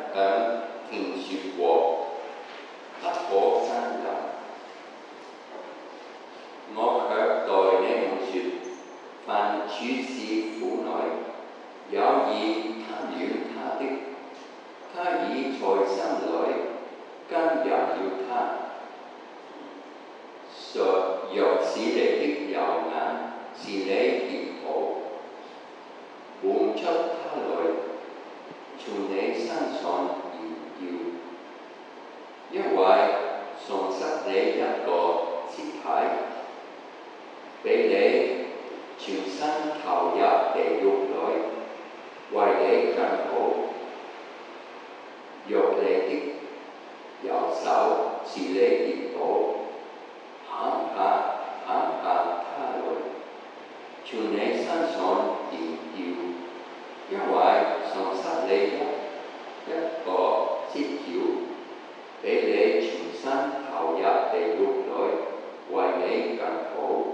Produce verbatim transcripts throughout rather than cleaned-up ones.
咁聽説過，不可生人。我卻對你們説，凡處事婦女有意貪戀他的，他已在心裏跟人了他。若是你的右眼是你跌倒，換出它來，從你身上研要，因為喪失你一個肢體，比你全身投入地獄裏，為你更好。若你的右手是你跌倒，砍下砍下它來，從你身上研要，因為喪失你一一個肢條，比你全身投入地獄裏，為你更好。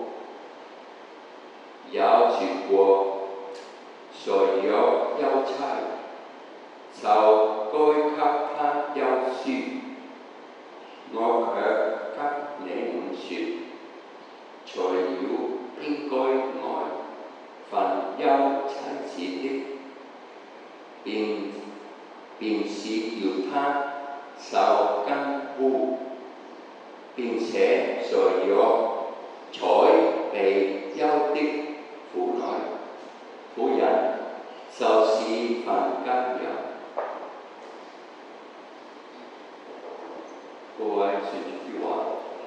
有說過，誰有休妻，就該給他休書。我卻給你們説，除了應該外分休妻子的，便便是要他受根污，並且誰有娶被休的婦女婦人，就是犯奸人。各位説句話。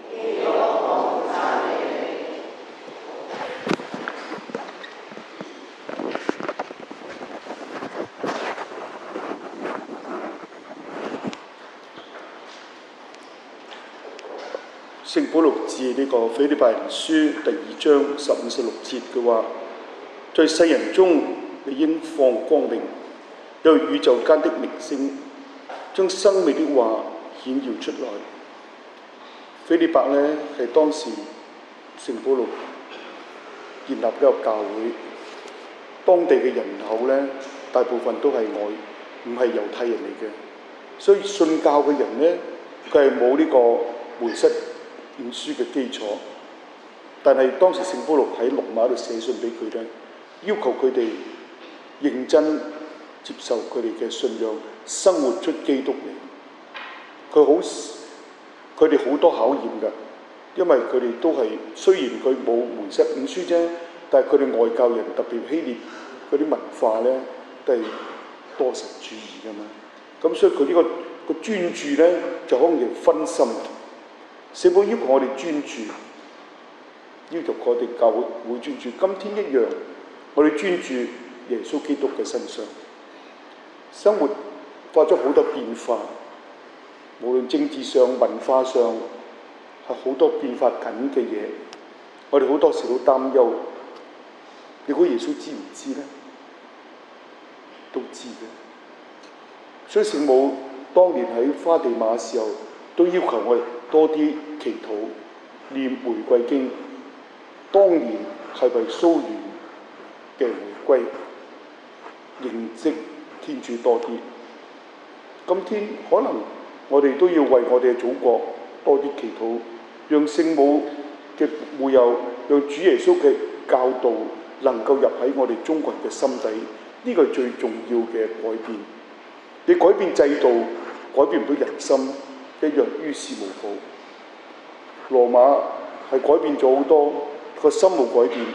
聖保祿致呢個腓立比人書第二章十五十六節嘅話，在世人中你應放光明，有宇宙間的明星，將生命的話顯耀出來。腓立比呢係當時聖保祿建立一個教會，當地嘅人口呢大部分都係外唔係猶太人嚟嘅，所以信教嘅人呢，佢係冇呢個梅瑟念書嘅基礎。但係當時聖保祿喺羅馬度寫信俾佢咧，要求佢哋認真接受佢哋嘅信仰，生活出基督嚟。佢好，佢哋好多考驗㗎，因為佢哋都係雖然佢冇梅瑟念書啫，但係佢哋外教人特別希臘嗰啲文化咧，都係多神主義㗎嘛。咁所以佢呢、這個個專注咧，就可能要分心。聖保要求我哋專注，要求我哋教會會專注。今天一樣，我哋專注耶穌基督嘅身上。生活發咗好多變化，無論政治上、文化上，係好多變化緊嘅嘢。我哋好多時都擔憂。你估耶穌知唔知呢？都知嘅。所以聖母當年喺花地瑪嘅時候，都要求我哋多啲祈禱、念玫瑰經。當年係為蘇聯嘅回歸，認識天主多啲。今天可能我哋都要為我哋嘅祖國多啲祈禱，讓聖母嘅護佑，讓主耶穌嘅教導能夠入喺我哋中國人嘅心底。呢、這個係最重要嘅改變。你改變制度，改變唔到人心，一樣於事無補。羅馬係改變咗好多，個心冇改變，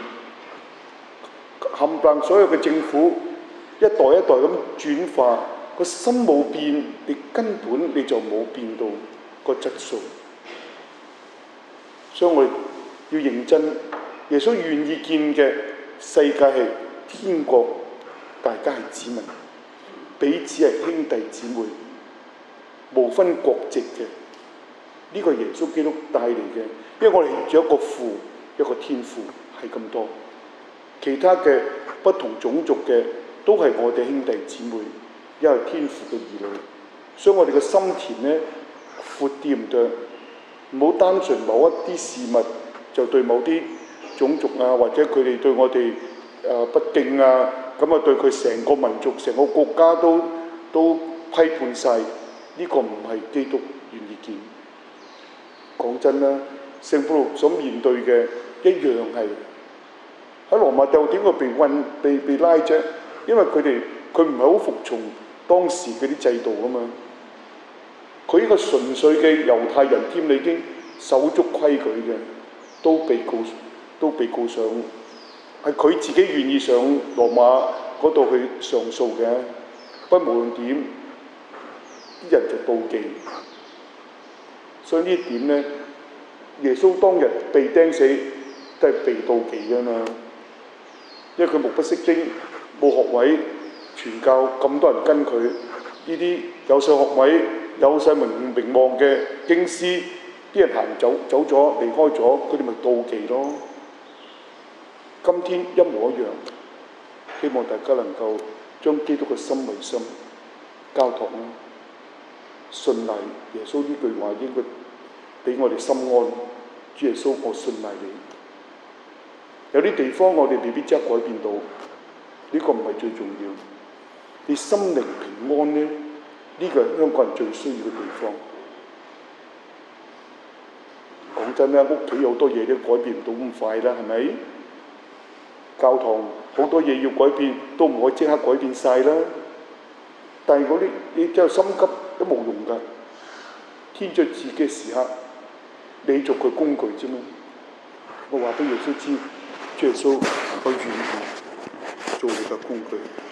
冚唪唥所有嘅政府一代一代咁轉化，個心冇變，你根本你就冇變到個質素。所以我哋要認真，耶穌願意見嘅世界係天國，大家係子民，彼此係兄弟姊妹，無分國籍嘅。呢、這個耶穌基督帶嚟嘅，因為我哋仲有一個父，一個天父，係咁多。其他嘅不同種族嘅都係我哋兄弟姊妹，因為天父嘅兒女。所以我哋嘅心田咧闊啲唔得，唔好單純某一啲事物就對某啲種族啊，或者佢哋對我哋誒、呃、不敬啊，咁啊對佢成個民族、成個國家都都批判晒，呢個唔係基督願意見。講真啦，聖保祿所面對嘅一樣係喺羅馬鬥點解被運被被拉啫？因為佢哋佢唔係好服從當時嗰啲制度啊嘛。佢呢個純粹嘅猶太人添，你已經守足規矩嘅，都被告都被告上，係佢自己願意上羅馬嗰度去上訴嘅。不過無論點，啲人就妒忌，所以呢一點呢，耶穌當日被釘死都係被妒忌㗎嘛，因為佢目不識丁，冇學位，傳教咁多人跟佢，呢啲有晒學位、有晒名名望嘅經師，啲人行走走咗離開咗，佢哋咪妒忌咯。今天一模一樣，希望大家能夠將基督嘅心為心，交託啦，信賴耶穌呢句話應該俾我哋心安。主耶穌，我信賴你。有啲地方我哋未必即刻改變到，呢、這個唔係最重要。你心靈平安呢？呢、這個係香港人最需要嘅地方。講真啦，屋企有好多嘢都改變唔到咁快啦，係咪？教堂好多嘢要改變，都唔可以即刻改變晒啦。但係嗰啲你真係心急都冇用㗎。天在自己嘅時刻，你做佢工具啫嘛。我話俾耶穌知，主耶穌我願意做你嘅工具。